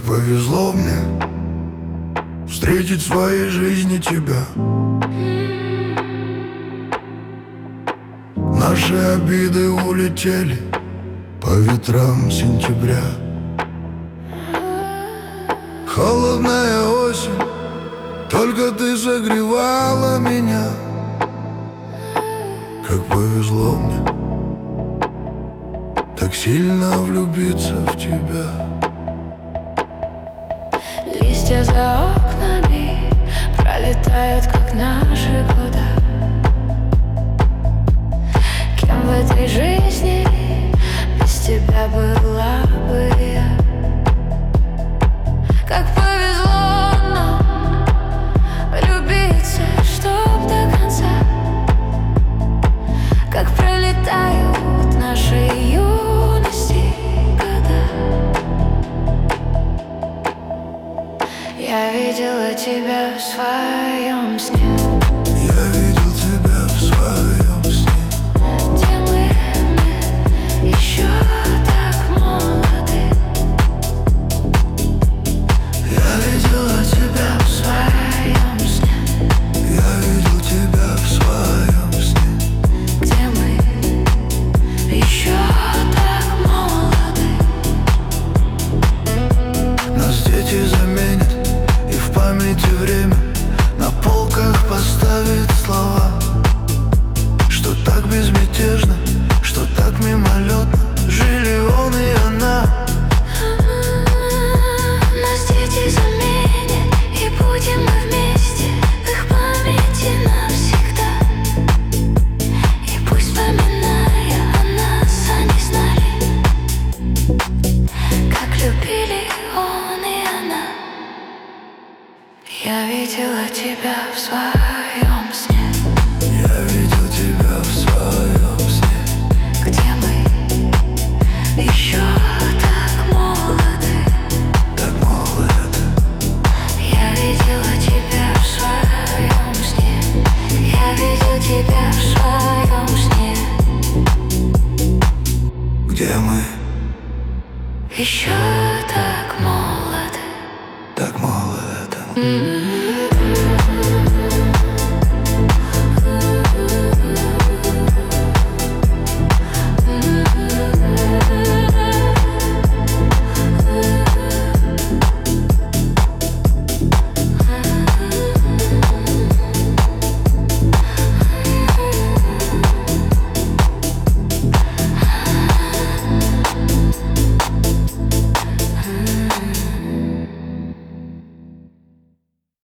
повезло мне встретить в своей жизни тебя. Наши обиды улетели по ветрам сентября. Холодная осень, только ты согревала меня. Как повезло мне так сильно влюбиться в тебя. Листья за окнами пролетают, как наши года. Кем в этой жизни без тебя была бы я? Как повезло нам влюбиться, чтоб до конца. Как пролетают наши юности года. Я видела тебя в своем сне. Я видел тебя в своем сне. Где мы еще так молоды. Я видела тебя в В своем сне. Я видел тебя в своем сне. Где мы еще так молоды. Нас дети заменят, и в памяти время на полках поставит слова, что так безмятежно, что так мимолетно жили он и она. Нас дети заменят, и будем мы вместе в их памяти навсегда. И пусть, вспоминая о нас, они знали, как любили он и она. Я видела тебя в своем сне. Я видел тебя в своем сне. Где мы еще так молоды. Так молодо. Я видела тебя в своем сне. Я видел тебя в своем сне. Где мы Еще так молоды. так молодо.